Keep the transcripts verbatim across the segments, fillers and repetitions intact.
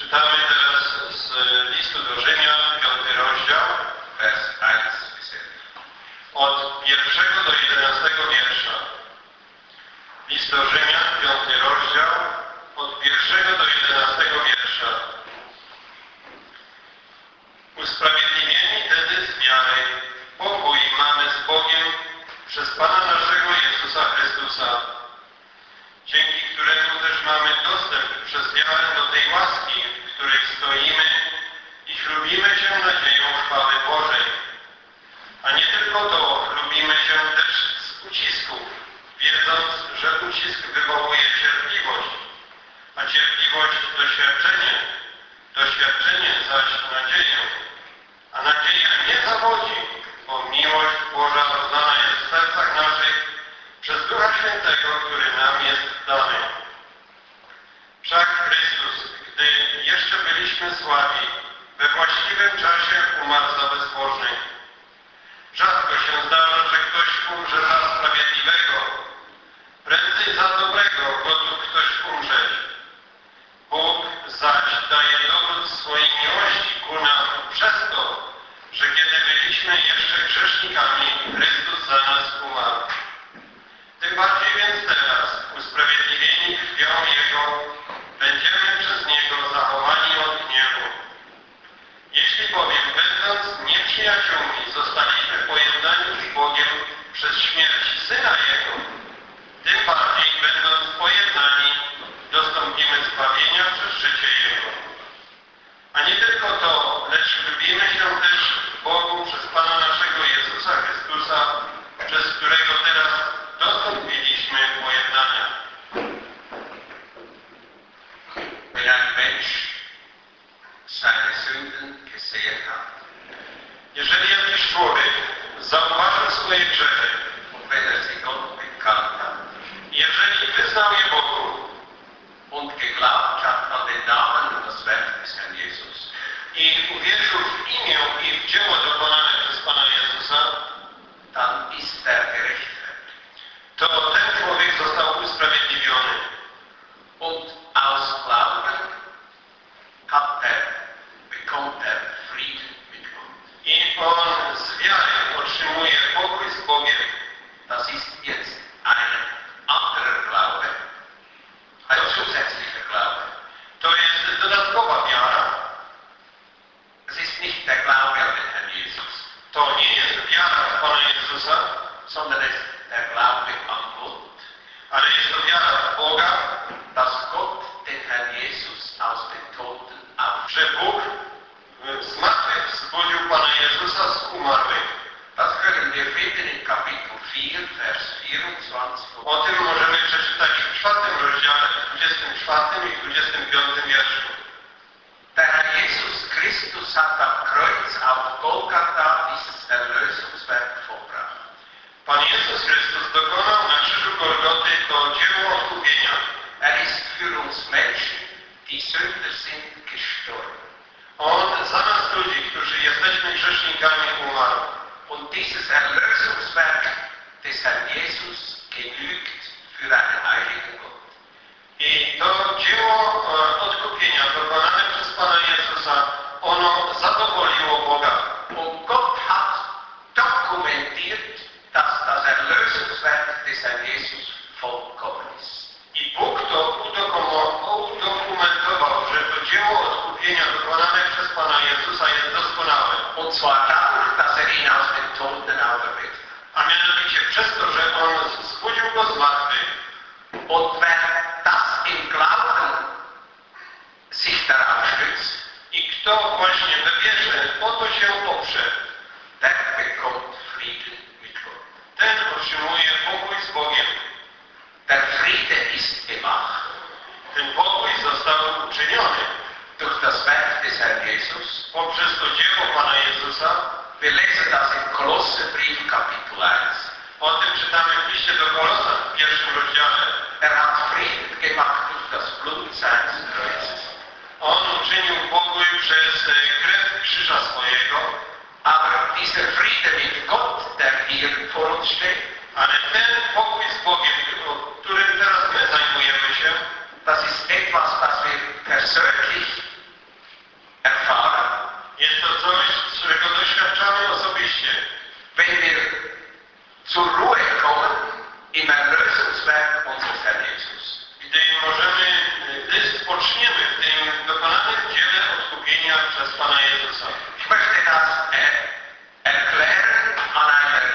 Czytamy teraz z listu do Rzymian, piąty rozdział, Vers eins bis elf. od pierwszego do jedenastego wiersza. List do Rzymian, piąty rozdział, od pierwszego do jedenastego wiersza. Usprawiedliwieni tedy z wiary, pokój mamy z Bogiem przez Pana naszego Jezusa Chrystusa, dzięki któremu też mamy dostęp przez wiarę do tej łaski, w której stoimy i chlubimy się nadzieją chwały Bożej. A nie tylko to, chlubimy się też z ucisków, wiedząc, że ucisk wywołuje cierpliwość, a cierpliwość doświadczenie, doświadczenie zaś nadzieję. A nadzieja nie zawodzi, bo miłość Boża rozdana jest w sercach naszych przez Ducha Świętego, który nam jest dany. Wszak Chrystus, gdy jeszcze byliśmy słabi, we właściwym czasie umarł za bezbożnych. Rzadko się zdarza, że ktoś umrze za sprawiedliwego. Prędzej za dobrego gotów ktoś umrzeć. Bóg zaś daje dowód swojej miłości ku nam przez to, że kiedy byliśmy jeszcze grzesznikami, Chrystus za nas umarł. Tym bardziej więc teraz, usprawiedliwieni krwią Jego, będziemy przez Niego zachowani od gniewu. Jeśli bowiem, będąc nieprzyjaciółmi, zostaliśmy pojednani z Bogiem przez śmierć Syna Jego, tym bardziej, będąc pojednani, dostąpimy zbawienia przez życie Jego. A nie tylko to, lecz lubimy się też w Bogu przez Pana naszego Jezusa Chrystusa, przez którego teraz dostąpiliśmy pojednania. Wenn ein Mensch seine Sünden gesehen hat, Jeżeli jakiś człowiek zauważył swoje grzechy, und wenn er sie Gott bekannt hat, jeżeli wyznał je Bogu und geglaubt hat an den Namen und das Werk des Herrn Jesus, i uwierzył w imię i w dzieło dokonane przez Pana Jezusa, dann ist er gerechtfertigt. to ten człowiek został usprawiedliwiony. Und aus Glauben hat er, bekommt er Frieden mit Gott. I on z wiary otrzymuje pokój z Bogiem. Das ist jetzt ein anderer Glaube, ein zusätzlicher Glaube. To jest dodatkowa wiara. Es ist nicht der Glaube an den Herrn Jesus, To nie jest wiara w Pana Jezusa, sondern es ist der Glaube an Gott, ale jest to wiara w Boga, dass Gott den Herrn Jesus aus den Toten auferweckt. że Bóg z martwych wzbudził Pana Jezusa z umarłych. Das können wir finden in Kapitel vier, Vers vierundzwanzig. O tym możemy przeczytać w czwartym rozdziale, dwudziestym czwartym i dwudziestym piątym wierszu. Der Herr Jesus Christus hat am Kreuz auf Golgatha dieses Erlösungswerk vollbracht. Pan Jezus Chrystus dokonał na krzyżu Golgoty to dzieło odkupienia. Er ist für uns Menschen, die Sünder sind, gestorben. On za nas ludzi, którzy jesteśmy grzesznikami, umarł. Und dieses Erlösungswerk des Herrn Jesus genügt für einen heiligen Gott. I to dzieło e, odkupienia dokonane przez Pana Jezusa, ono zadowoliło Boga. Und Gott hat dokumentiert, dass das Erlösungswerk des Herrn Jesus vollkommen ist. I Bóg to udokumentował, że to dzieło odkupienia dokonane przez Pana Jezusa jest doskonałe. Und zwar dadurch, dass er ihn aus den Toten auferweckt hat. A mianowicie przez to, że On zbudził go z martwych. Und wer das im Glauben sich darauf stützt, I kto właśnie we wierze o to się oprze, der bekommt Frieden mit Gott. ten otrzymuje pokój z Bogiem. Der Friede ist gemacht Ten pokój został uczyniony durch das Werk des Herrn Jesus. poprzez to dzieło Pana Jezusa. Wir lesen das im Kolosserbrief Kapitel eins. O tym czytamy w liście do Kolosan w pierwszym rozdziale. Er hat Frieden gemacht durch das Blut seines Kreuzes. On uczynił pokój przez krew krzyża swojego, Aber dieser Friede mit Gott, der hier vor uns steht, ale ten pokój z Bogiem, którym teraz my zajmujemy się, das ist etwas, was wir persönlich przez Pana Jezusa. Ich möchte das äh, erklären an einer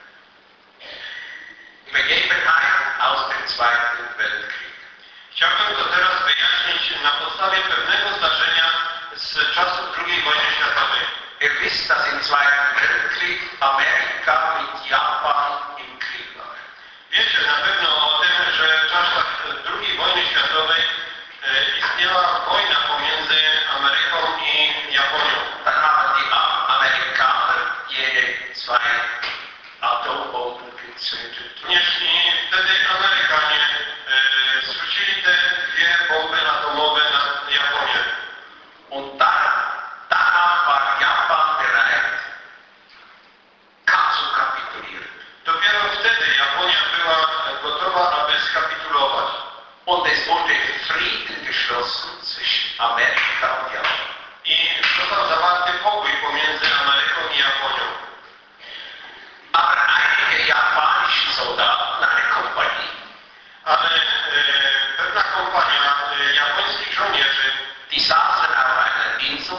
Begebenheit aus dem Zweiten Weltkrieg. Chciałbym to teraz wyjaśnić na podstawie pewnego zdarzenia z czasów drugiej wojny światowej. Ihr wisst, dass im Zweiten Weltkrieg Amerika mit Japan im Krieg war. Wiecie na pewno o tym, że w czasach drugiej wojny światowej e, istniała wojna pomiędzy Ameryką i Japonią. Dann haben die Amerikaner jene zwei Atombomben gezündet. Również i wtedy Amerykanie e, zrzucili te dwie bomby atomowe na Japonię. Und dann, danach war Japan bereit, zu kapitulieren. Dopiero wtedy Japonia była gotowa, aby skapitulować. Und es wurde Frieden geschlossen zwischen Amerika und Japan. I został zawarty pokój pomiędzy Ameryką i Japonią. Aber einige japanische Soldaten, eine Kompanie, Ale e, pewna kompania e, japońskich żołnierzy, die saßen auf einer Insel,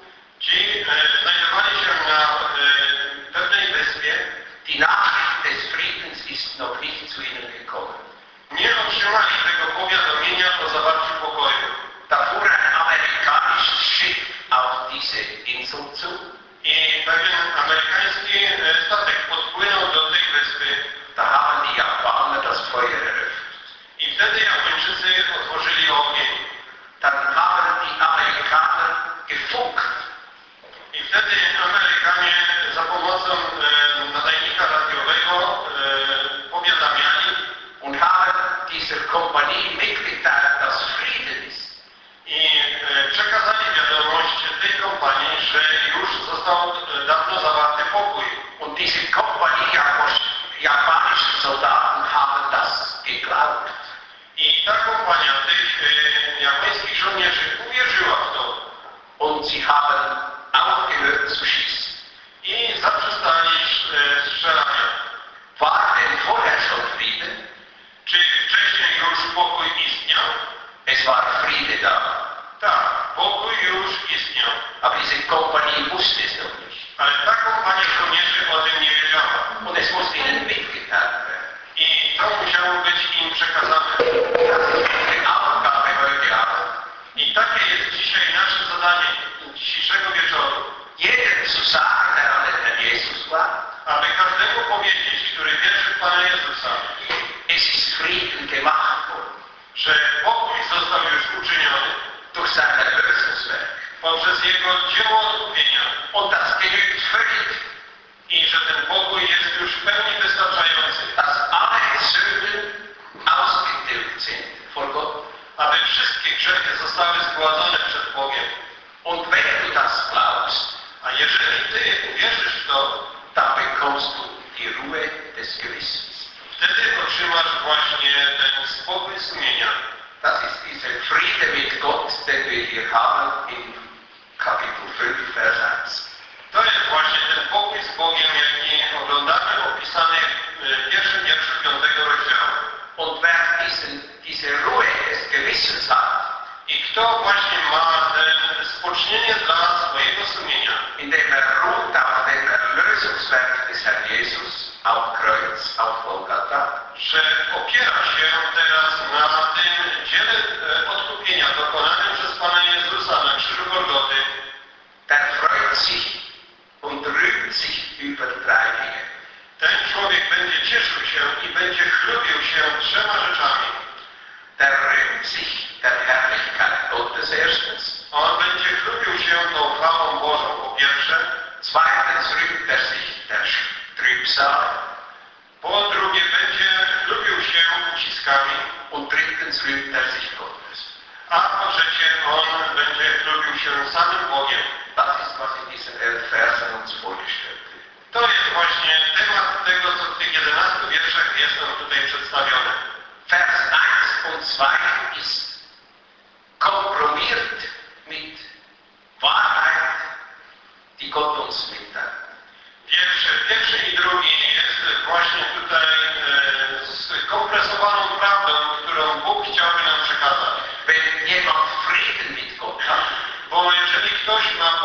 ci e, znajdowali się na e, pewnej wyspie. Die Nachricht des Friedens ist noch nicht zu ihnen gekommen. Nie otrzymali tego powiadomienia o zawarciu pokoju. Da fuhr ein amerikanisches Schiff auf diese Insel zu. I pewien amerykański e, statek podpłynął do tej wyspy. Da haben die Japaner das Feuer eröffnet. I wtedy Japończycy otworzyli ogień. Dann haben die Amerikaner gefunkt. I wtedy Amerykanie za pomocą e, nadajnika radiowego e, powiadamiali Und haben dieser Kompanie mitgeteilt, dass Frieden ist. i e, przekazali wiadomość tej kompanii, że już został e, dawno zawarty pokój. Und diese Kompanie japanische Soldaten haben das geglaubt. I ta kompania tych e, japońskich żołnierzy uwierzyła w to. Und sie haben aufgehört zu schießen. I zaprzestali e, strzelania. War denn vorher schon Frieden? Czy wcześniej już pokój istniał? Es war Friede da. Tak, pokój już istniał. Aber diese Kompanie wusste es noch nicht. Ale ta kompania żołnierzy o tym nie wiedziała. Und es musste ihnen mitgeteilt werden. I to musiało być im przekazane. Das ist unsere Aufgabe heute Abend. I takie jest dzisiaj nasze zadanie dzisiejszego wieczoru. Jedem zu sagen, der an den Herrn Jesus glaubt, Aby każdemu powiedzieć, który wierzy w Pana Jezusa, es ist Frieden gemacht worden. że pokój został już uczyniony Durch sein Erlösungswerk. poprzez Jego dzieło odkupienia. Und das genügt völlig, I że ten pokój jest już w pełni wystarczający. dass alle Sünden ausgetilgt sind vor Gott. Aby wszystkie grzechy zostały zgładzone przed Bogiem. Und wenn du das glaubst, A jeżeli Ty uwierzysz w to, dann bekommst du die Ruhe des Gewissens. wtedy otrzymasz właśnie ten spokój sumienia. Das ist dieser Friede mit Gott, den wir hier haben in Kapitel fünf, Vers eins. To jest właśnie ten pokój z Bogiem, jaki oglądamy opisany w pierwszym wierszu piątego rozdziału. Und wer diesen, diese Ruhe des Gewissens hat, I kto właśnie ma ten spocznienie dla swojego sumienia, indem er ruht auf dem Erlösungswerk des Herrn Jesus am Kreuz, auf Golgatha, że opiera się teraz na tym dziele e, odkupienia dokonanym przez Pana Jezusa na krzyżu Golgoty, der freut sich und rühmt sich über drei Dinge. ten człowiek będzie cieszył się i będzie chlubił się trzema rzeczami. Der rühmt sich der Herrlichkeit Gottes erstens. On będzie chlubił się tą chwałą Bożą po pierwsze, Zweitens rühmt er sich der Trübsal. po drugie będzie chlubił się uciskami, Und drittens rühmt er sich Gottes. a po trzecie on będzie chlubił się samym Bogiem. Das ist, was in diesen elf Versen uns vorgestellt wird. To jest właśnie temat tego, co w tych jedenastu wierszach jest nam tutaj przedstawione. Vers eins und zwei ist kompromiert mit Wahrheit, die Gott uns mitteilt. Pierwszy, pierwszy i drugi jest właśnie tutaj e, skompresowaną prawdą, którą Bóg chciałby nam przekazać. Wenn jemand Frieden mit Gott hat, Bo jeżeli ktoś ma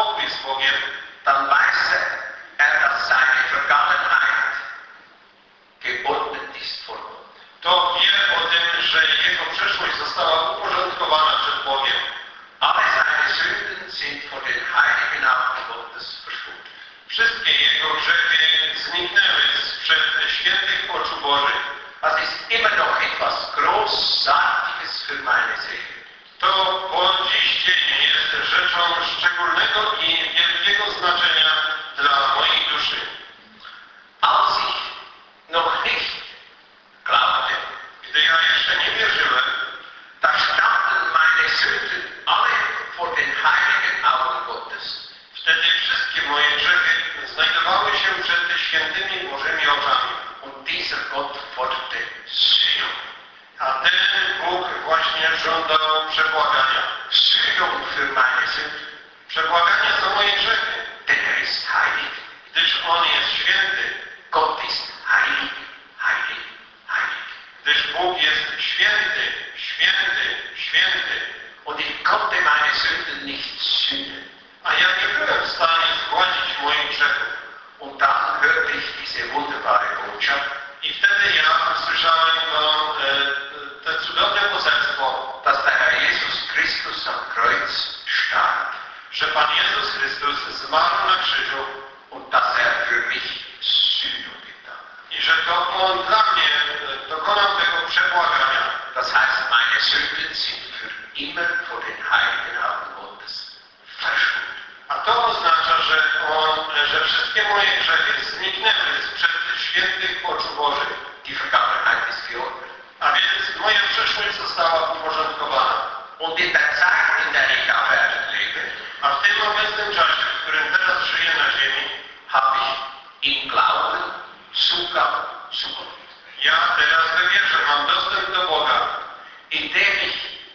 żądał przebłagania. Sühnung für meine Sünden. Przebłagania za moje grzechy, Denn er ist heilig. gdyż On jest święty, Gott ist heilig, heilig, heilig. gdyż Bóg jest święty, święty, święty. Und ich konnte meine Sünden nicht sühnen. A ja nie byłem w stanie zgładzić moich grzechów. Und dann hörte ich diese wunderbare Botschaft, I wtedy ja usłyszałem to, e, te cudowne poselstwo, dass der Herr Jesus Christus am Kreuz starb że Pan Jezus Chrystus zmarł na krzyżu und dass er für mich Sühnung getan hat. i że to On dla mnie e, dokonał tego przebłagania. Das heißt, meine Sünden sind für immer vor den heiligen Augen Gottes verschwunden. A to oznacza, że On, że wszystkie moje grzechy zniknęły sprzed świętych oczu Bożych. Die Vergangenheit ist geordnet. A więc moja przeszłość została uporządkowana. Und in der Zeit, in der ich auf Erden lebe, A w tym obecnym czasie, w którym teraz żyję na ziemi, habe ich im Glauben Zugang zu Gott. ja teraz we wierze mam dostęp do Boga, Indem ich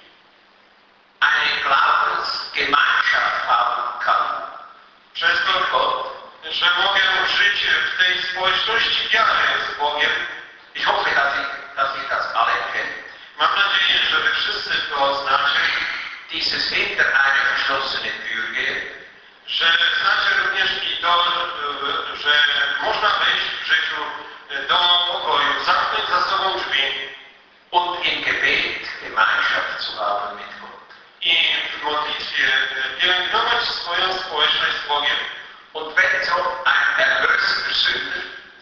eine Glaubensgemeinschaft haben kann przez to, mit Gott. że mogę żyć w tej społeczności wiary z Bogiem. Ich hoffe, dass ich, dass ich das alle kenne. Mam nadzieję, że wy wszyscy to znacie, Dieses hinter eine verschlossene Tür gehen że znacie również i to, że można wejść w życiu do pokoju, zamknąć za sobą drzwi und im Gebet Gemeinschaft zu haben mit Gott. i w modlitwie pielęgnować swoją społeczność z Bogiem. Und wenn so ein erlöster Sünder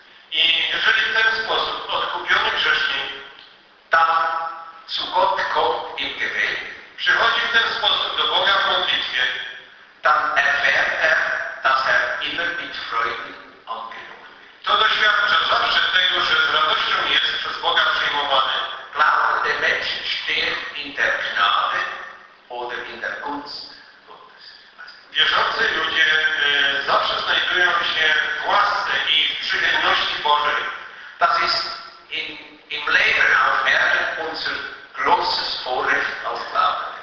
I jeżeli w ten sposób odkupiony grzesznik dann zu Gott kommt im Gebet, przychodzi w ten sposób do Boga w modlitwie, dann erfährt er, dass er immer mit Freuden angenommen wird. to doświadcza zawsze tego, że z radością jest przez Boga przyjmowany. Glaubende Menschen stehen in der Gnade oder in der Gunst Gottes. Wierzący ludzie e, zawsze znajdują się w łasce i w przychylności Bożej. Das ist in, im Leben auf Erden unser großes Vorrecht als Glaubende.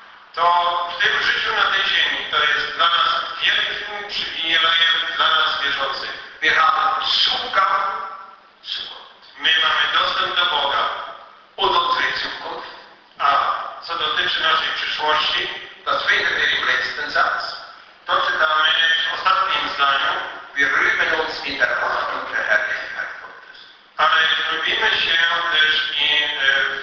To w tym życiu na tej ziemi to jest dla nas wielkim przywilejem dla nas wierzących. Wir haben Zugang zu Gott. My mamy dostęp do Boga, Und unsere Zukunft, a co dotyczy naszej przyszłości, das finden wir im letzten Satz. to czytamy w ostatnim zdaniu, Wir rühmen uns in der Hoffnung der Herrlichkeit Gottes. ale lubimy się też i e,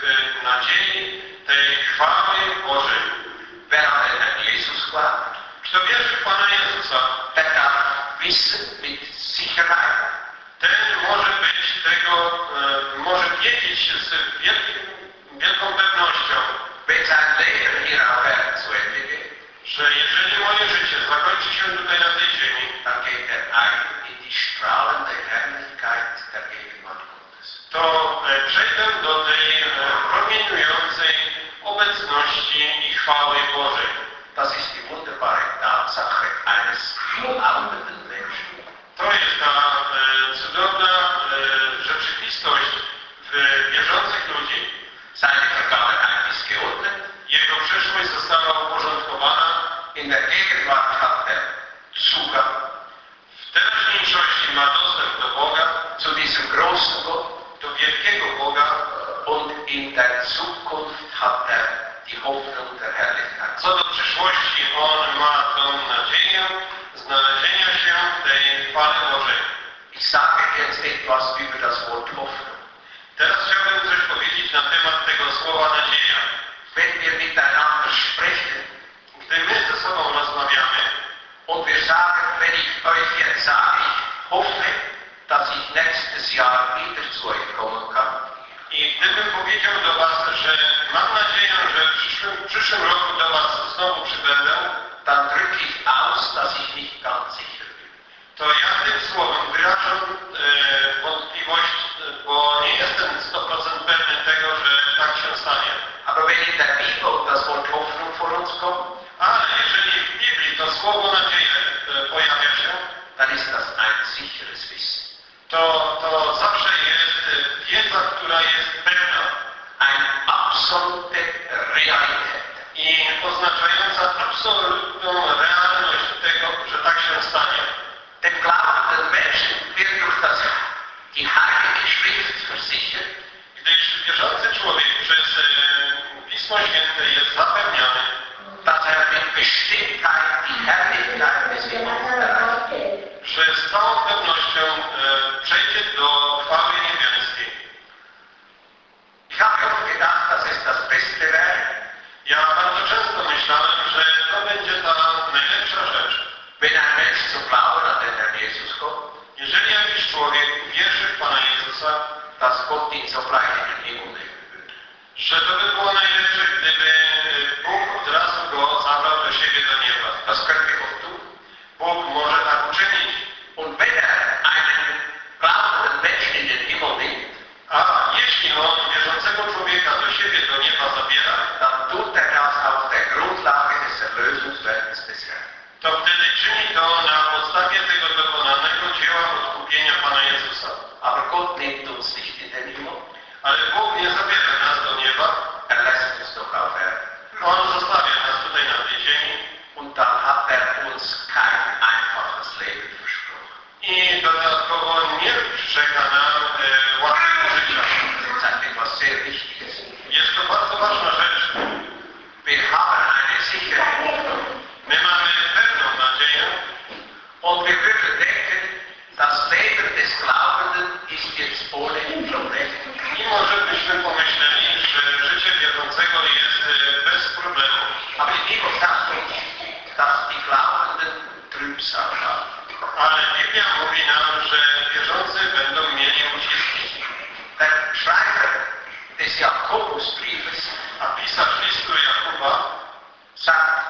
w nadziei tej chwały Bożej. Wer an den Herrn Jesus glaubt, Kto wierzy w Pana Jezusa, der darf wissen mit Sicherheit, ten może być tego, e, może wiedzieć z wielkim, wielką pewnością, wenn sein Leben hier auf Erden zu Ende geht, że jeżeli moje życie zakończy się tutaj na tej ziemi, dann geht er ein in die strahlende Herrlichkeit der Gegenwart Gottes. to e, przejdę do tej e, promieniującej obecności i chwały Bożej. Das ist die wunderbare Tatsache eines glaubenden Menschen. To jest ta e, cudowna e, rzeczywistość w wierzących ludzi. Seine Vergangenheit ist geordnet. Jego przeszłość została uporządkowana. In der Gegenwart hat er Zugang W teraźniejszości ma dostęp do Boga, zu diesem großen Gott. do wielkiego Boga, Und in der Zukunft hat er die Hoffnung der Herrlichkeit. co do przyszłości on ma tą nadzieję znalezienia się w tej chwale Bożej. Ich sage jetzt etwas über das Wort Hoffnung. Teraz chciałbym coś powiedzieć na temat tego słowa nadzieja. Wenn wir miteinander sprechen Gdy my ze sobą rozmawiamy und wir sagen, wenn ich euch jetzt sage, ich hoffe, dass ich nächstes Jahr wieder zu euch kommen kann, i gdybym powiedział do Was, że mam nadzieję, że w przyszłym, w przyszłym roku do Was znowu przybędę, dann drücke ich aus, dass ich nicht ganz sicher bin. to ja tym słowem wyrażam e, wątpliwość, e, bo nie jestem sto procent pewny tego, że tak się stanie. Aber wenn in der Bibel das Wort Hoffnung vor uns kommt, Ale jeżeli w Biblii to słowo nadzieja e, pojawia się, dann ist das ein sicheres Wissen. to, to zawsze jest e, wiedza, która jest pewna. Eine absolute Realität. i oznaczająca absolutną realność tego, że tak się stanie. Dem glaubenden Menschen wird durch das die Heilige Schrift versichert, Gdyż wierzący człowiek przez e, Pismo Święte jest zapewniony, dass er mit Bestimmtheit die Herrlichkeit des Himmels erreicht. że z całą pewnością e, przejdzie do chwały niebiańskiej. Ich habe oft gedacht, dass es das Beste wäre, Ja bardzo często myślałem, że to będzie ta najlepsza rzecz. wenn ein Mensch zum Glauben an den Herrn Jesus kommt, Jeżeli jakiś człowiek wierzy w Pana Jezusa, dass Gott ihn sogleich in den Himmel nehmen würde. że to by było najlepsze, gdyby Bóg od razu go zabrał do siebie do nieba. Das könnte Gott tun. Bóg może tak uczynić. Und wenn er einen glaubenden Menschen in den Himmel nimmt, A jeśli on wierzącego człowieka do siebie do nieba zabiera, dann tut er das auf der Grundlage des Erlösungswerkes des Herrn. to wtedy czyni to na podstawie tego dokonanego dzieła odkupienia Pana Jezusa. Aber Gott nimmt uns nicht in den Himmel, Ale Bóg nie zabiera nas do nieba, er lässt uns doch auf Erden. On zostawia nas tutaj na tej ziemi Und dann hat er uns kein einfaches Leben versprochen. i dodatkowo nie przyrzeka nam e, łatwego życia. Das ist etwas sehr Wichtiges. Jest to bardzo ważna rzecz. Wir haben eine sichere Hoffnung. My mamy pewną nadzieję Und wir würden denken, das Leben des Glaubenden ist jetzt ohne Probleme. i może byśmy pomyśleli, że życie wierzącego jest e, bez problemu. Aber die Bibel sagt uns, dass die Glaubenden Trübsal haben. Ale Biblia mówi nam, że wierzący będą mieli uciski. Der Schreiber des Jakobusbriefes A pisarz listu Jakuba sagt,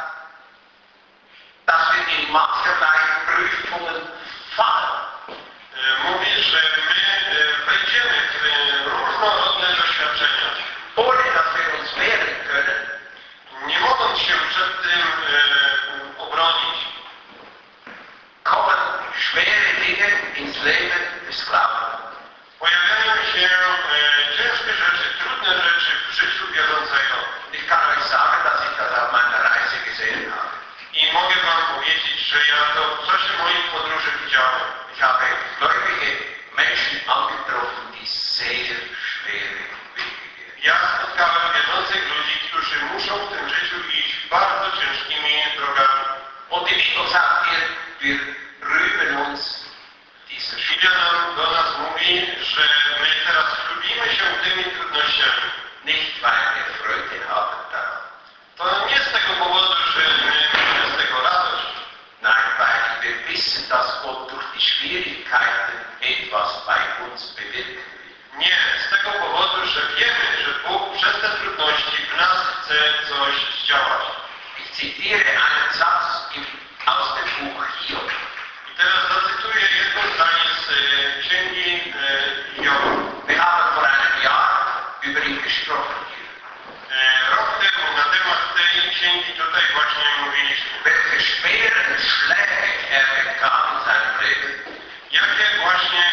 dass wir in mancherlei Prüfungen fallen. e, mówi, że my e, wejdziemy w e, różnorodne doświadczenia. Ohne dass wir uns wehren können, Nie mogąc się przed tym e, obronić, kommen schwere Dinge ins Leben des Glaubenden. pojawiają się e, ciężkie rzeczy, trudne rzeczy w życiu wierzącego. Ich kann euch sagen, dass ich das auf meiner Reise gesehen habe. I mogę wam powiedzieć, że ja to w czasie moich podróży widziałem. Ich habe gläubige Menschen angetroffen, die sehr schwere Wege gehen. Ja spotkałem wierzących ludzi, którzy muszą w tym życiu iść bardzo ciężkimi drogami. Und die Bibel sagt hier, wir rühmen uns dieser Biblia nam do nas mówi, że my teraz chlubimy się tymi trudnościami. nicht, weil wir Freude haben daran. To nie z tego powodu, że my mamy z tego radość. Nein, weil wir wissen, dass Gott durch die Schwierigkeiten etwas bei uns bewirken will. Nie, z tego powodu, że wiemy, że Bóg przez te trudności w nas chce coś zdziałać. Ich zitiere einen Satz im, aus dem Buch Hiob. I teraz zacytuję jedno zdanie z e, księgi e, Hioba. Wir haben vor einem Jahr über ihn gesprochen hier. E, rok temu na temat tej księgi tutaj właśnie mówiliśmy. Welche schweren Schläge er bekam in seinem Leben. Jakie właśnie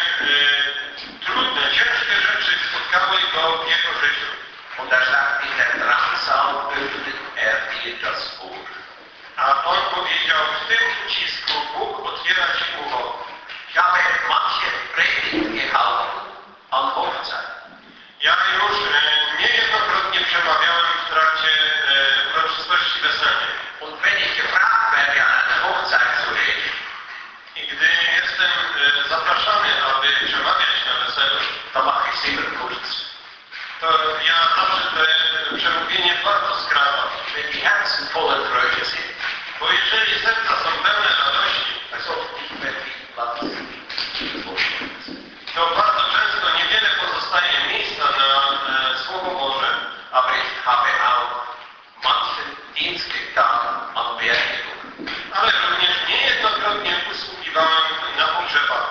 e, trudne, ciężkie rzeczy spotkały go w jego życiu. Und er sagt, in der Drangsal öffnet er dir das Ohr. A on powiedział, w tym ucisku Bóg otwiera ci ucho. Ich habe manche Predigt gehalten an Hochzeit. Ja już e, niejednokrotnie przemawiałem w trakcie e, uroczystości weselnych. Und wenn ich gefragt werde, an einer Hochzeit zu reden, I gdy jestem e, zapraszany, aby przemawiać na weselu, dann mache ich es immer kurz. to ja zawsze te przemówienie bardzo skracam. Wenn die Herzen voller Freude sind, Bo jeżeli serca są pełne radości, als ob nicht mehr viel Platz vorstellt. to bardzo często niewiele pozostaje miejsca na e, Słowo Boże, Aber ich habe auch manchen Dienst getan an Beerdigungen. ale również niejednokrotnie usługiwałem na pogrzebach.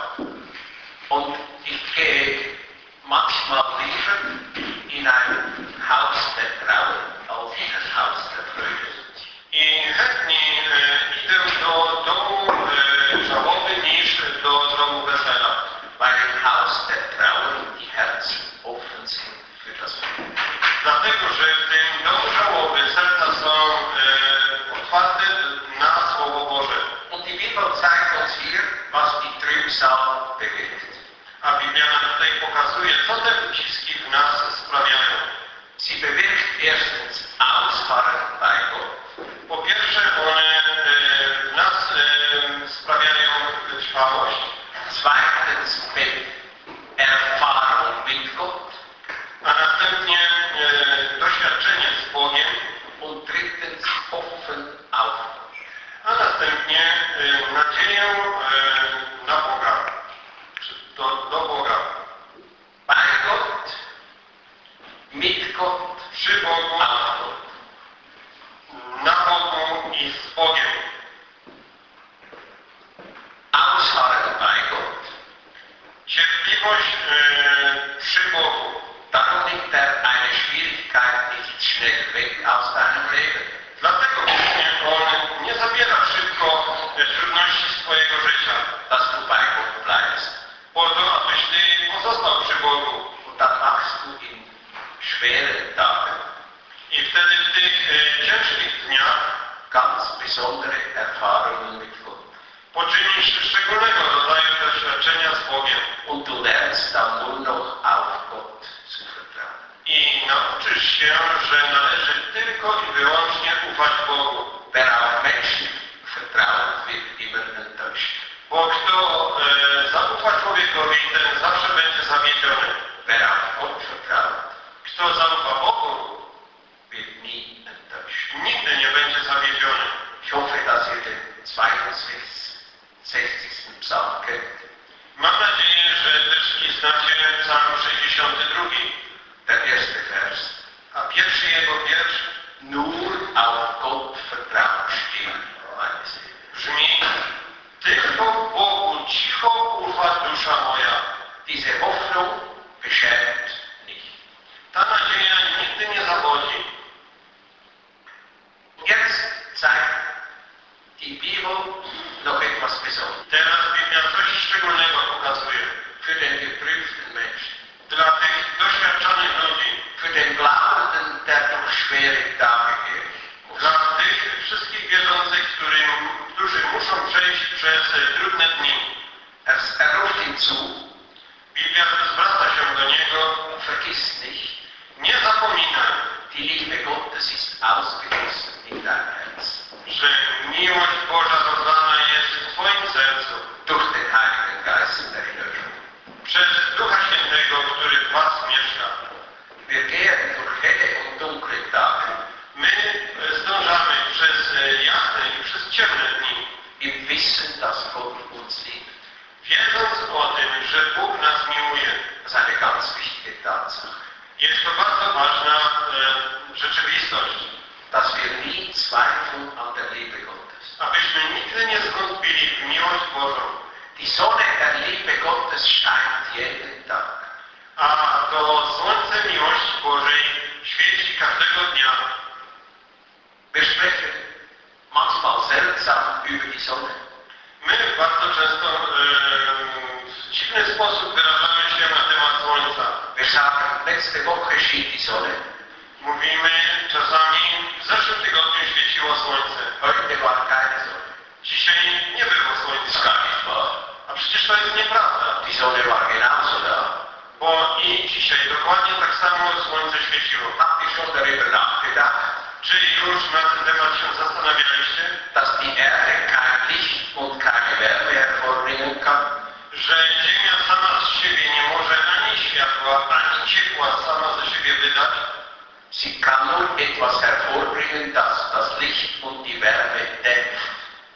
Und ich gehe manchmal lieber in ein Haus der Trauer als in ein Haus der Freude. I chętniej e, idę do domu e, żałoby niż do domu wesela. Weil im Haus der Trauer die Herzen offen sind für das Leben. Dlatego, że w tym domu żałoby pokazuje, co te uciski w nas sprawiają. Sie bewirkt erstens Ausharren bei Gott. Po pierwsze, one e, w nas e, sprawiają wytrwałość. Zweitens Erfahrung mit Gott. A następnie e, doświadczenie z Bogiem. Und drittens Hoffen auf Gott. A następnie e, nadzieję e, na Boga. Do, do Boga. Bei Gott, mit Gott, Przy Bogu, auf Gott. na Bogu i z Bogiem. Ausharren bei Gott. Cierpliwość e, przy Bogu. Darum nimmt er eine Schwierigkeit nicht schnell weg aus deinem Leben. Dlatego właśnie On nie zabiera szybko e, trudności swojego życia. Dass du bei Gott bleibst. Po to, abyś Ty pozostał przy Bogu. Und dann machst du in schweren Tagen I wtedy w tych e, ciężkich dniach ganz besondere Erfahrungen mit Gott. poczynisz szczególnego rodzaju doświadczenia z Bogiem. Und du lernst dann nur noch auf Gott zu vertrauen. I nauczysz się, że należy tylko i wyłącznie ufać Bogu. Wer auf Menschen vertraut, wird immer enttäuscht. Bo kto e, zaufa człowiekowi, ten zawsze będzie zawiedziony. Wer auf Gott vertraut, Kto zaufa Bogu, wird nie enttäuscht. nigdy nie będzie zawiedziony. Ich hoffe, dass ihr den zweiundsechzigsten Psalm kennt. Mam nadzieję, że też i znacie Psalm sześćdziesiąty drugi, Der erste Vers. a pierwszy jego wiersz Nur auf Gott vertraut still, meine Seele. brzmi: tylko Bogu cicho ufa dusza moja. Diese Hoffnung beschämt nicht. Ta nadzieja nigdy nie zawodzi. Jetzt zeigt die Bibel noch etwas Besonderes Teraz Biblia coś szczególnego pokazuje. für den geprüften Menschen, Dla tych doświadczonych ludzi, für den Glaubenden, der durch schwere Tage geht. dla tych wszystkich wierzących, którym, którzy muszą przejść przez e, trudne dni. Er, er ruft ihm zu, Biblia zwraca się do niego: vergiss nicht, nie zapominaj, die Liebe Gottes ist ausgegossen in dein Herz. że miłość Boża rozlana jest w Twoim sercu Durch den Heiligen Geist der Erinnerung. przez Ducha Świętego, który w Was mieszka. Wir gehen durch helle und dunkle Tage My e, zdążamy przez e, jasne i przez ciemne dni, im Wissen, dass Gott uns liebt. wiedząc o tym, że Bóg nas miłuje. Das ist eine ganz wichtige Tatsache, Jest to bardzo ważna e, rzeczywistość, dass wir nie zweifeln an der Liebe Gottes. abyśmy nigdy nie zwątpili w miłość Bożą. Die Sonne der Liebe Gottes scheint jeden Tag. A to słońce miłości Bożej świeci każdego dnia. Wir sprechen manchmal seltsam über die Sonne. My bardzo często e, w dziwny sposób wyrażamy się na temat słońca. Wir sagen, letzte Woche schien die Sonne, Mówimy czasami: w zeszłym tygodniu świeciło słońce, heute war keine Sonne. dzisiaj nie było Das słońca. ist gar nicht wahr. A przecież to jest nieprawda, Die Sonne war genauso da. bo i dzisiaj dokładnie tak samo słońce świeciło. Habt ihr schon darüber nachgedacht, Czy już na ten temat się zastanawialiście, dass die Erde kein Licht und keine Wärme hervorbringen kann? że Ziemia sama z siebie nie może ani światła, ani ciepła sama ze siebie wydać? Sie kann nur etwas hervorbringen, das das Licht und die Wärme dämpft,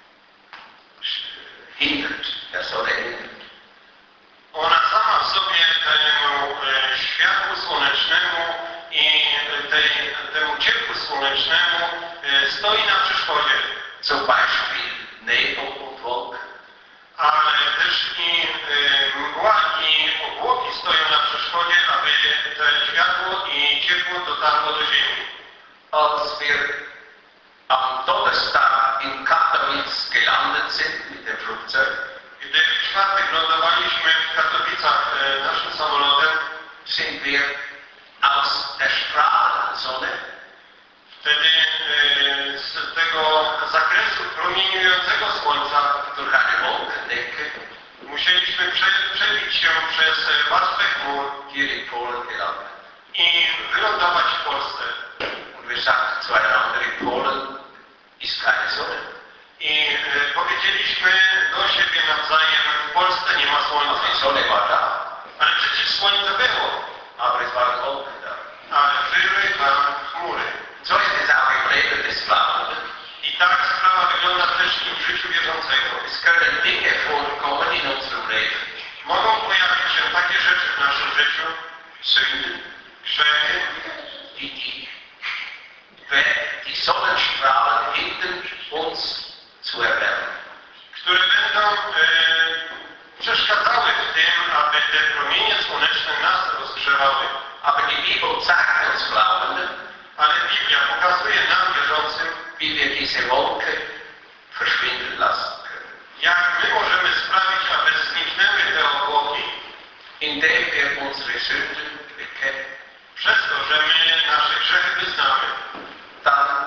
hindert, der Sonne hindert. Ona sama w sobie temu e, światłu słonecznemu i tej, temu ciepłu słonecznemu e, stoi na przeszkodzie. Zum Beispiel Nebel und Wolken. Ale też i e, mgła i obłoki stoją na przeszkodzie, aby to światło i ciepło dotarło do ziemi. Als wir am Donnerstag in Katowice gelandet sind mit dem Flugzeug, Gdy w czwartek lądowaliśmy w Katowicach e, naszym samolotem, sind wir aus der strahlenden Sonne wtedy e, z tego zakresu promieniującego słońca durch eine Wolkendecke Musieliśmy prze, przebić się przez e, warstwę chmur hier in Polen gelandet. i wylądować w Polsce. Und wir sagten zueinander, in Polen ist keine Sonne. I e, powiedzieliśmy do siebie nawzajem, w Polsce nie ma Also słońca. die Sonne war da, Ale przecież słońce było. aber es waren Wolken da. Ale były tam chmury. So ist es auch im Leben des Glaubenden. I tak sprawa wygląda też i w życiu wierzącego. Es können Dinge vorkommen in unserem Leben, Mogą pojawić się takie rzeczy w naszym życiu, Sünden, grzechy, die die, die Sonnenstrahlen hindern, uns zu erwärmen. które będą e, przeszkadzały w tym, aby te promienie słoneczne nas rozgrzewały. Aber die Bibel zeigt uns Glaubenden, Ale Biblia pokazuje nam wierzącym, wie wir diese Wolke verschwinden lassen können. jak my możemy sprawić, aby zniknęły te obłoki, Indem wir unsere Sünden bekennen, przez to, że my nasze grzechy wyznamy. dann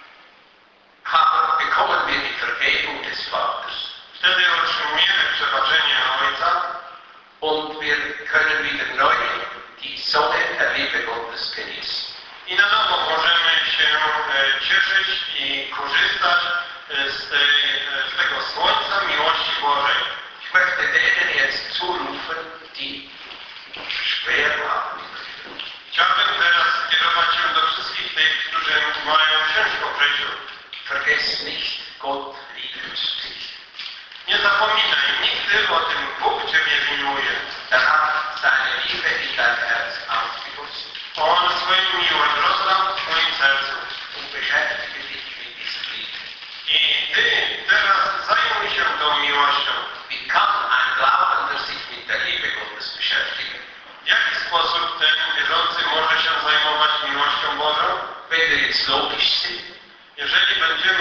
haben, bekommen wir die Vergebung des Vaters Wtedy otrzymujemy przebaczenie Ojca und wir können wieder neu die Sonne der Liebe Gottes genießen. i na nowo możemy się e, cieszyć i korzystać e, z, tej, e, z tego słońca miłości Bożej. Ich möchte denen jetzt zurufen, die schwer haben. Chciałbym teraz skierować się do wszystkich tych, którzy mają ciężko w życiu. Vergesst nicht, Gott liebt dich. Nie zapominaj nigdy o tym, Bóg Ciebie miłuje. Er hat seine Liebe in dein Herz ausgegossen On swoją miłość rozdał w Twoim sercu. und beschäftige dich mit dieser Liebe. I Ty teraz zajmuj się tą miłością. Wie kann ein Glaubender sich mit der Liebe Gottes beschäftigen? W jaki sposób ten wierzący może się zajmować miłością Bożą? Wenn wir jetzt logisch sind, Jeżeli będziemy,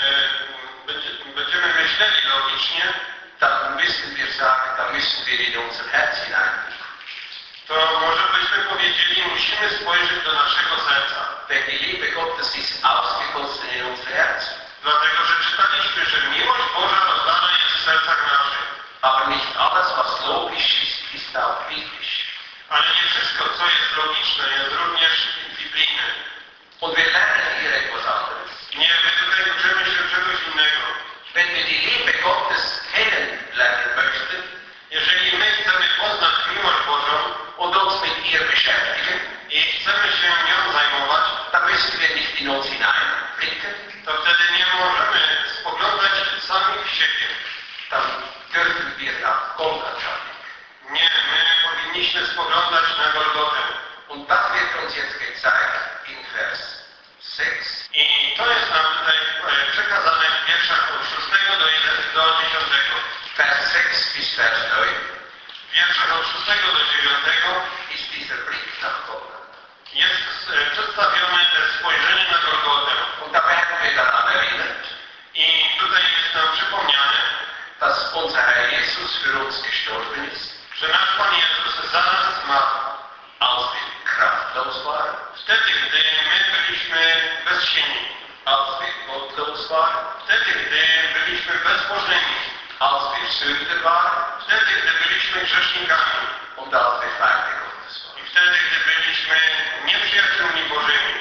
e, będzie, będziemy myśleli logicznie, dann müssen wir sagen, dann müssen wir in unser Herz hineinblicken. to może byśmy powiedzieli, musimy spojrzeć do naszego serca. Denn die Liebe Gottes ist ausgegossen in unser Herz. Dlatego, że czytaliśmy, że miłość Boża rozdana jest w sercach naszych. Aber nicht alles, was logisch ist, ist auch biblisch. Ale nie wszystko, co jest logiczne, jest również biblijne. Und wir lernen hier etwas anderes. Nie, my tutaj uczymy się czegoś innego. Wenn wir die Liebe Gottes kennenlernen möchten Jeżeli my chcemy poznać miłość Bożą und uns mit ihr beschäftigen, i chcemy się nią zajmować, dann müssen wir nicht in uns hineinblicken, to wtedy nie możemy spoglądać sami w siebie. dann dürfen wir nach Golgatha blicken. Nie, my powinniśmy spoglądać na Golgotę. Und das wird uns jetzt gezeigt in Vers sechs. I to jest nam tutaj e, przekazane w wierszach od szóstego do dziesiątego. Vers sechs bis Vers neun W wierszach od szóstego do dziewiątego ist dieser Blick nach Golgatha. jest e, przedstawione te spojrzenie na Golgotę. Und da werden wir daran erinnert, I tutaj jest nam przypomniane, dass unser Herr Jesus für uns gestorben ist, że nasz Pan Jezus za nas zmarł. als wir kraftlos waren, Wtedy, gdy my byliśmy bezsilni. als wir gottlos waren, Wtedy, gdy byliśmy bezbożnymi. als wir Sünder waren Wtedy, gdy byliśmy grzesznikami. und als wir Feinde Gottes waren. I wtedy, gdy byliśmy nieprzyjaciółmi Bożymi.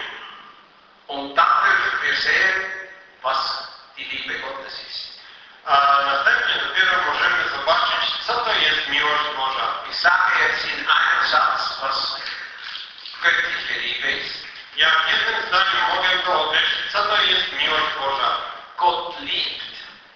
Und dann dürfen wir sehen, was die Liebe Gottes ist. A następnie dopiero możemy zobaczyć, co to jest miłość Boża. Ich sage jetzt in einem Satz, was göttliche Liebe ist. Ja w jednym zdaniu mogę to określić, co to jest miłość Boża. Gott liebt,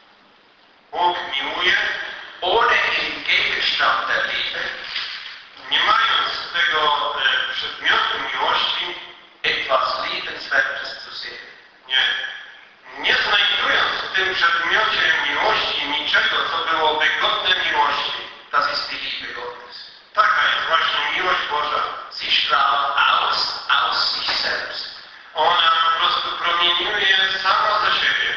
Bóg miłuje, ohne im Gegenstand der Liebe nie mając tego e, przedmiotu miłości, etwas Liebenswertes zu sehen. nie, nie znajdując w tym przedmiocie miłości niczego, co byłoby godne miłości. Das ist die Liebe Gottes. Taka jest właśnie miłość Boża. Sie strahlt aus, aus sich selbst. Ona po prostu promieniuje sama ze siebie.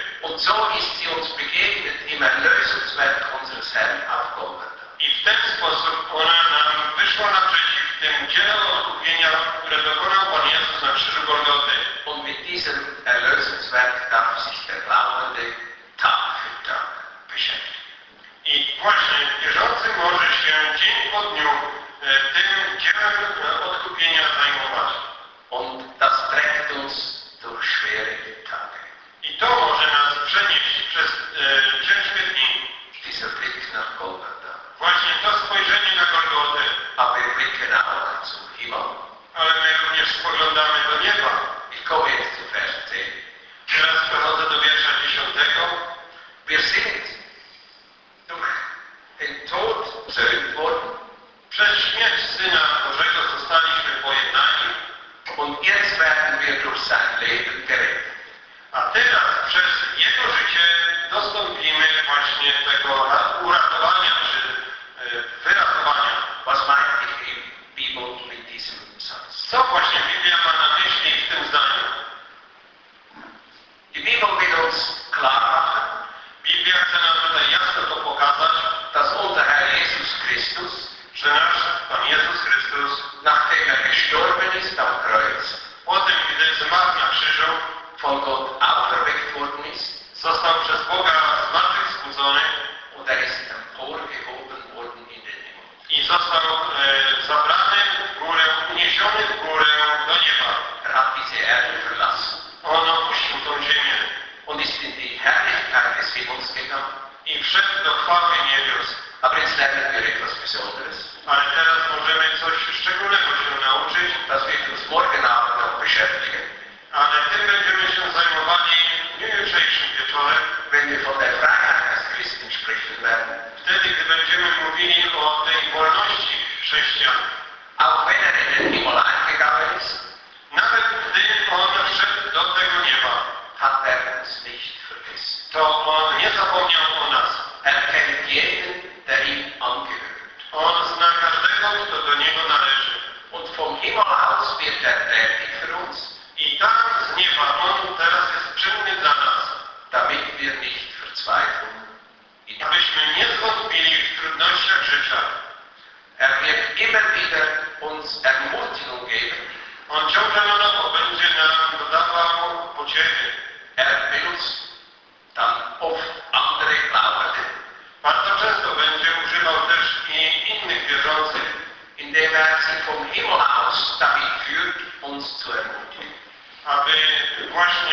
ist Himmelsgegangen. i wszedł do chwały niebios. Aber jetzt lernen wir etwas Besonderes, Ale teraz możemy coś szczególnego się nauczyć, das wird uns morgen Abend noch beschäftigen, ale tym będziemy się zajmowali w dniu jutrzejszym wieczorem, wenn wir von der Freiheit des Christen sprechen werden. wtedy, gdy będziemy mówili o tej wolności chrześcijan. Auch wenn er in den Himmel eingegangen ist, Nawet gdy on wszedł do tego nieba, hat er uns nicht vergessen. to on nie zapomniał o nas. Er kennt jeden, der ihm angehört. On zna każdego, kto do niego należy. Und vom Himmel aus wird er tätig für uns, I tam z nieba on teraz jest czynny dla nas, damit wir nicht verzweifeln. abyśmy nie zwątpili w trudnościach życia. Er wird immer wieder uns Ermutigung geben. On ciągle na nowo będzie nam dodawał pociechy. Er benutzt dann oft andere Glaubende, Bardzo często będzie używał też i innych wierzących, indem er sie vom Himmel aus dahin führt, uns zu ermutigen. aby właśnie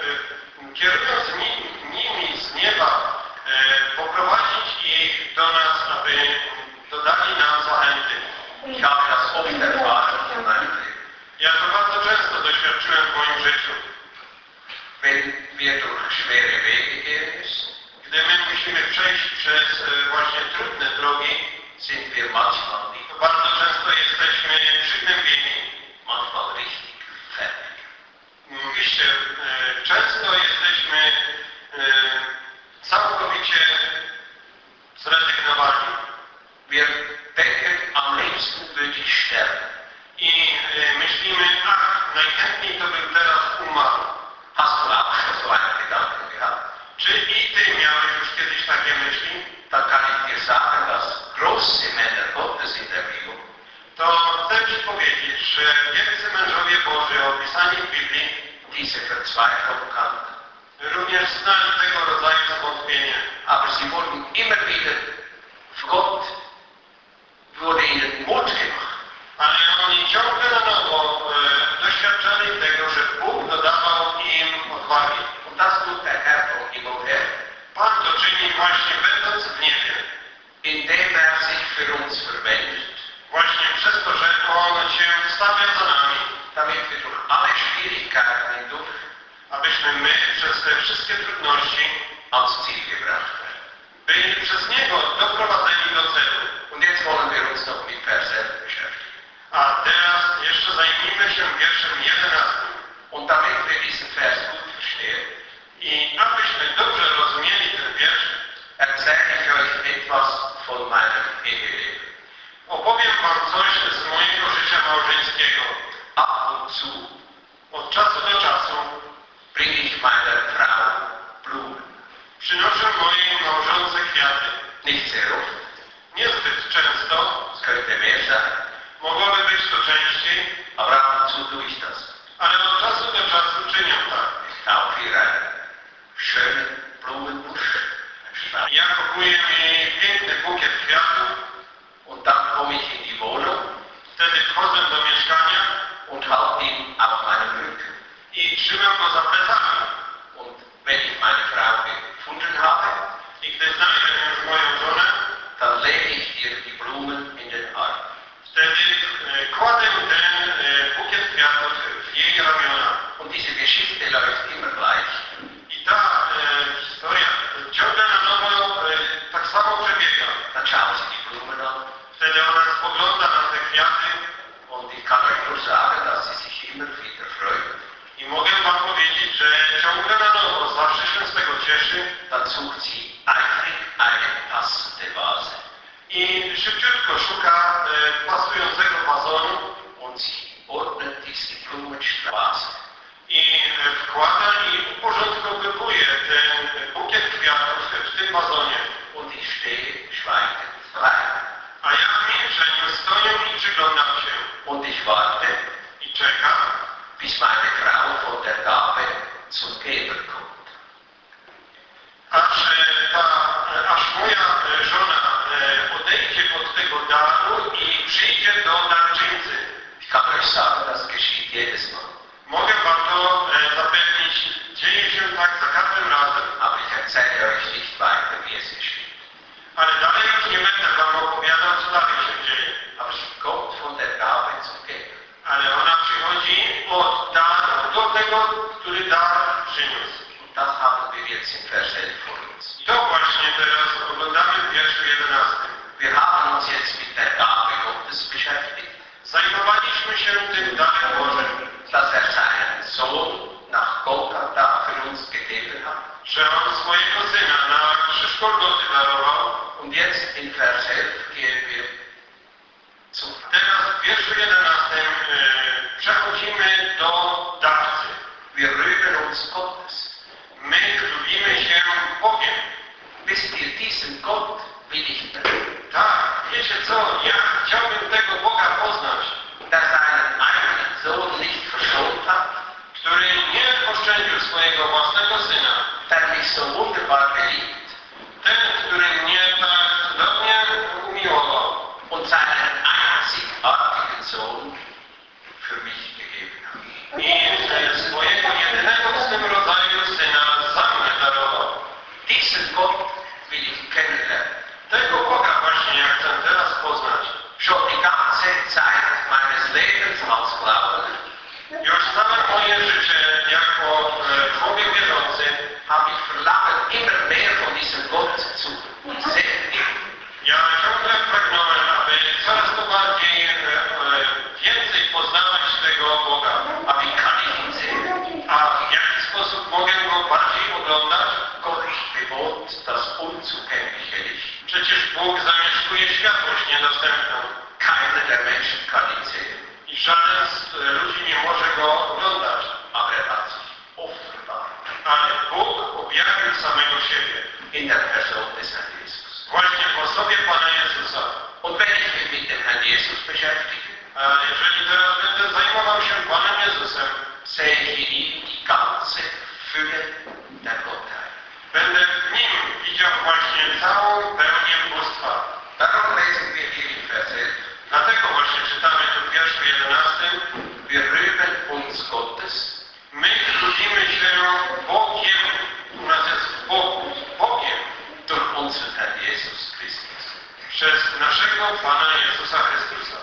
e, kierując ni- nimi z nieba e, poprowadzić ich do nas, aby dodali nam zachęty. Ich habe das oft erfahren in meinem Leben. Ja to bardzo często doświadczyłem w moim życiu. Wenn wir durch schwere Wege gehen müssen, Gdy my musimy przejść przez e, właśnie trudne drogi, sind wir manchmal nicht, to bardzo często jesteśmy przygnębieni. manchmal richtig fertig. Widzicie, e, często jesteśmy e, całkowicie zrezygnowani. Wir denken, am liebsten würde ich sterben. I e, myślimy, ach, najchętniej to bym teraz umarł. Hast du auch schon so einen Gedanken gehabt? Czy i ty miałeś już kiedyś takie myśli? Dann kann ich dir sagen, dass große Männer Gottes in der Bibel To chcę ci powiedzieć, że wielcy mężowie Boży opisani w Biblii diese Verzweiflung kannten. również znali tego rodzaju zwątpienie. Aber sie wurden immer wieder, Gott wurde ihnen Mut gemacht. Ale oni ciągle na nowo e, doświadczali tego, że Bóg dodawał im odwagi. Und das tut der Herr vom Himmel her, Pan to czyni właśnie będąc w niebie. indem er sich für uns verwendet, Właśnie przez to, że On się wstawia za nami, damit wir durch alle Schwierigkeiten hindurch abyśmy my przez te wszystkie trudności ans Ziel gebracht werden. byli przez Niego doprowadzeni do celu. Und jetzt wollen wir uns noch mit Vers elf beschäftigen. A teraz jeszcze zajmijmy się wierszem jedenastym. Und damit wir diesen Vers gut verstehen, I abyśmy dobrze rozumieli ten wiersz, erzähle ich euch etwas von meinem Eheleben. opowiem Wam coś z mojego życia małżeńskiego. Ab und zu Od czasu do czasu bringe ich meiner Frau Blumen. przynoszę mojej małżonce kwiaty. Nicht sehr oft, Niezbyt często, es könnte mehr sein, mogłoby być to częściej, aber ab und zu tue ich das. ale od czasu do czasu czynię tak. Ich kaufe ihr einen schönen Blumenbusch, einen Strauß. Ja kupuję mi piękny bukiet kwiatów, Und dann komme ich in die Wohnung wtedy wchodzę do mieszkania und halte ihn auf meinem Rücken. i trzymam go za plecami. Und wenn ich meine Frau gefunden habe, I gdy znajdę już moją żonę, dann lege ich ihr die Blumen in den Arm. wtedy e, kładę ten e, bukiet kwiatów w jej ramiona. Und diese Geschichte läuft immer gleich. I ta e, historia ciągle na nowo e, tak samo przebiega. Dann schauen Sie die Blumen an Wtedy ona spogląda na te kwiaty und ich kann euch nur sagen, dass sie sich immer wieder freut. i mogę Wam powiedzieć, że ciągle na nowo zawsze się z tego cieszy Dann sucht sie eifrig eine passende Vase i szybciutko szuka e, pasującego wazonu und sie ordnet diese Blumenstraße. i e, wkłada i uporządkowuje ten bukiet kwiatów w tym wazonie, Und ich stehe schweigend bei. a ja w milczeniu stoję i przyglądam się Und ich warte, i czekam, bis meine Frau von der Gabe zum Geber kommt. aż, e, ta, e, aż moja e, żona e, odejdzie od tego daru i przyjdzie do darczyńcy. Ich kann euch sagen, das geschieht jedes Mal. Mogę Wam to e, zapewnić, dzieje się tak za każdym razem. Aber ich erzähle euch nicht weiter, wie es geschieht. Ale dalej już nie będę wam opowiadał, co dalej się dzieje. Aber sie kommt von der Gabe zum Geber. Ale ona przychodzi od daru do tego, który dar przyniósł. Und das haben wir jetzt im Vers elf vor uns. I to właśnie teraz oglądamy w wierszu jedenastym. Wir haben uns jetzt mit der Gabe Gottes beschäftigt, Zajmowaliśmy się tym darem Bożym, dass er seinen Sohn nach Golgatha für uns gegeben hat. że On swojego Syna na krzyż Golgoty darował. Und jetzt in Vers elf gehen wir zum Teraz w wierszu jedenastym e, przechodzimy do dawcy. Wir rühmen uns Gottes. My lubimy się Bogiem. Wisst ihr, diesen Gott will ich treffen, Tak, wiecie co, ja chciałbym tego Boga poznać, der seinen eigenen Sohn nicht verschont hat, który nie oszczędził swojego własnego Syna. der mich so wunderbar geliebt Ten, który mnie tak cudownie umiłował und seinen einzigartigen Sohn für mich gegeben hat. i że swojego jedynego w swym rodzaju Syna za mnie darował. Diesen Gott will ich kennenlernen. Tego Boga właśnie ja chcę teraz poznać. Schon die ganze Zeit meines Lebens als Glaubender Już całe moje życie jako e, człowiek wierzący habe ich verlangen, immer mehr von diesem Gott zu sehen. ja ciągle pragnąłem, aby coraz to bardziej e, e, więcej poznawać tego Boga. Aber wie kann ich ihn sehen? A w jaki sposób mogę go bardziej oglądać? Gott bewohnt das unzugängliche Licht. Przecież Bóg zamieszkuje światłość niedostępną Keiner der Menschen kann ihn sehen, i żaden z e, ludzi nie może go oglądać. aber er hat sich offenbart Ale Bóg objawił samego siebie in der Person des Herrn Jesus. właśnie w osobie Pana Jezusa. Und wenn ich mich mit dem Herrn Jesus beschäftige, A jeżeli teraz będę zajmował się Panem Jezusem, sehe ich in ihm die ganze Fülle der Gottheit. będę w Nim widział właśnie całą pełnię bóstwa. Darum lesen wir hier in Vers elf. Dlatego właśnie czytamy tu w wierszu jedenastym. Wir rühmen uns Gottes My lubimy się Bogiem, u nas jest Bogu, Bogiem, durch unseren Herrn Jesus Christus. przez naszego Pana Jezusa Chrystusa.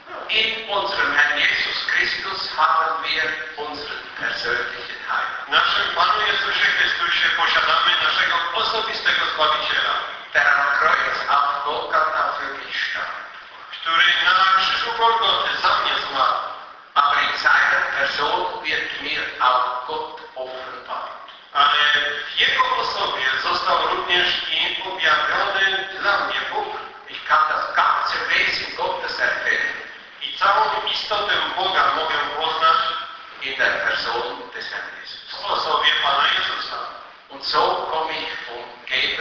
In unserem Herrn Jesus Christus haben wir unseren persönlichen Heiland. W naszym Panu Jezusie Chrystusie posiadamy naszego osobistego Zbawiciela, Der am Kreuz auf Golgatha für mich starb. który na krzyżu Golgoty za mnie zmarł. Aber in seiner Person wird mir auch Gott offenbart. Ale w Jego osobie został również i objawiony dla mnie Bóg. Ich kann das ganze Wesen Gottes erkennen I całą istotę Boga mogę poznać in der Person des Herrn Jesus. w osobie Pana Jezusa. Und so komme ich vom Geber,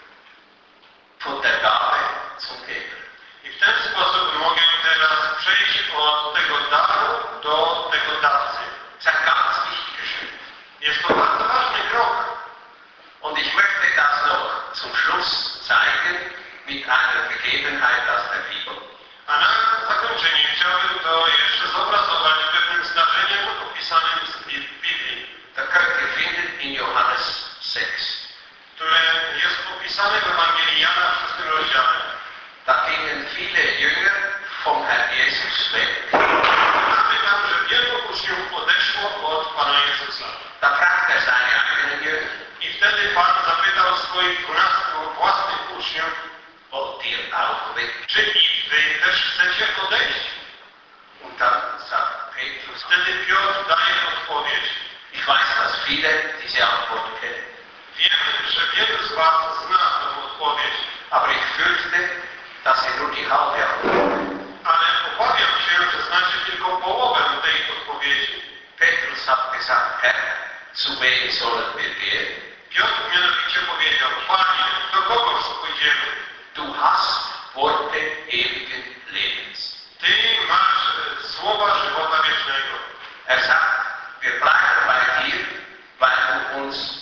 von der Gabe zum Geber. I w ten sposób mogę teraz przejść od tego daru do tego dawcy. Das ist ein ganz wichtiger Schritt. Jest to bardzo ważny krok. Und ich möchte das noch zum Schluss zeigen mit einer Begebenheit aus der Bibel. A na zakończenie chciałbym to jeszcze zobrazować pewnym zdarzeniem opisanym w Biblii, Da könnt ihr finden in Johannes sechs. które jest opisane w Ewangelii Jana w szóstym rozdziale. Da gingen viele Jünger vom Herrn Jesus weg. Mamy tam, że wielu uczniów odeszło od Pana Jezusa. Da fragt er seine eigenen Jünger, I wtedy Pan zapytał swoich dwunastu własnych uczniów, wollt ihr auch weg? czy i wy też chcecie odejść? Und dann sagt Petrus, Wtedy Piotr daje odpowiedź. ich weiß, dass viele diese Antwort kennen, Wiem, że wielu z was zna tę odpowiedź, aber ich fürchte, dass ihr nur die halbe Antwort. ale obawiam się, że znacie tylko połowę tej odpowiedzi. Petrus hat gesagt, Herr, zu wem sollen wir gehen? Piotr mianowicie powiedział, Panie, do kogo pójdziemy? Du hast Worte ewigen Lebens. Ty masz e, słowa żywota wiecznego. Er sagt, wir bleiben bei dir, weil du uns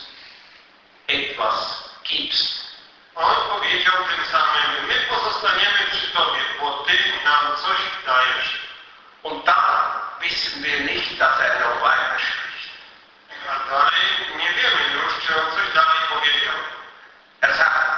etwas gibst. On powiedział tym samym, my pozostaniemy przy Tobie, bo Ty nam coś dajesz. Und dann wissen wir nicht, dass er noch weiter spricht. A dalej nie wiemy już, czy on coś dalej powiedział.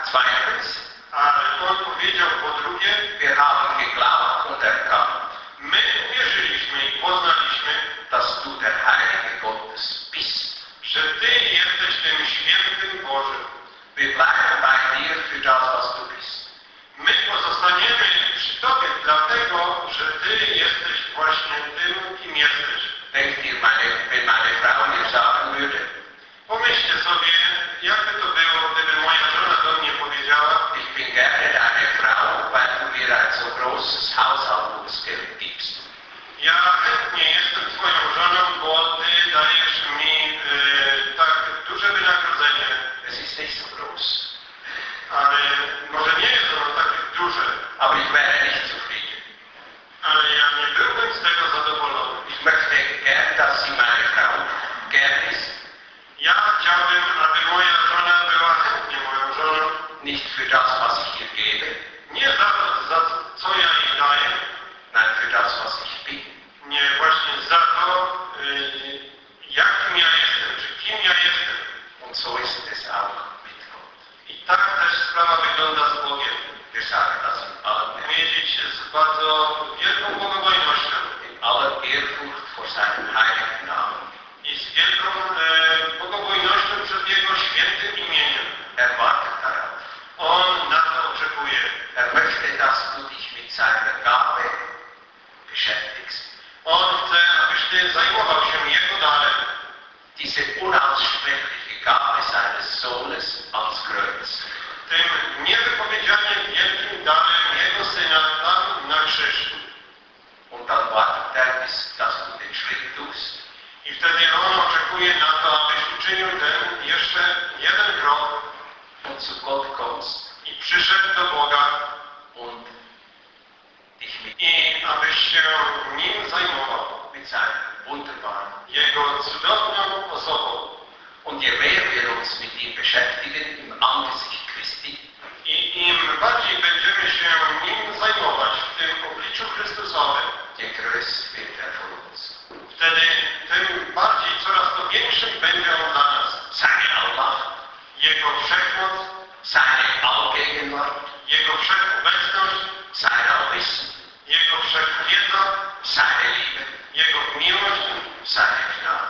Zweitens, ale on powiedział po drugie, wir haben geglaubt und erkannt, my uwierzyliśmy i poznaliśmy, dass du der Heilige Gottes bist. że Ty jesteś tym świętym Bożym. Wir bleiben bei dir für das, was du bist. My pozostaniemy przy Tobie dlatego, że Ty jesteś właśnie tym, kim jesteś. Denkt ihr, meine, wenn meine Frau mir sagen würde, Pomyślcie sobie, jakby to było, gdyby moja żona do mnie powiedziała, ich bin gerne deine Frau, weil du mir ein so großes Haushaltungsgeld gibst. ja chętnie jestem Twoją żoną, bo Ty dajesz mi e, tak duże wynagrodzenie, Es ist nicht so groß. ale może nie jest ono takie duże, Aber ich wäre nicht zufrieden. ale ja nie byłbym z tego zadowolony. Ich möchte gern, dass sie meine Frau gern ist. Ja chciałbym, aby moja żona była chętnie moją żoną, Nicht für das, was ich ihr gebe, nie za to, za co ja jej daję, nein, für das, was ich bin. nie właśnie za to, y, jakim ja jestem, czy kim ja jestem. Und so ist es auch mit Gott. I tak też sprawa wygląda z Bogiem. Wir sagen das in aller, Powiedzieć z bardzo wielką bogobojnością in aller Ehrfurcht vor seinem heiligen Namen. i z wielką e, bogobojnością przed Jego świętym imieniem. Er wartet darauf. On na to oczekuje. Er möchte, dass du dich mit seiner Gabe beschäftigst. On chce, abyś Ty zajmował się Jego darem. Diese unaussprechliche Gabe seines Sohnes ans Kreuz. Tym niewypowiedzianie wielkim darem Jego Syna tam na krzyż. Und dann wartet er, bis dass du den Schritt tust. I wtedy On oczekuje na to, abyś uczynił ten jeszcze jeden krok Und zu Gott kommst i przyszedł do Boga und dich mit, i abyś się Nim zajmował. mit seinem wunderbaren. Jego cudowną osobą. Und je mehr wir uns mit ihm beschäftigen im Angesicht Christi, I im bardziej będziemy się Nim zajmować w tym obliczu Chrystusowym, je größer wird er für uns. wtedy tym bardziej coraz to większym będzie On dla nas. Seine Allmacht, Jego wszechmoc, seine Allgegenwart, Jego wszechobecność, sein Allwissen, Jego wszechwiedza, seine Liebe, Jego miłość, seine Gnade.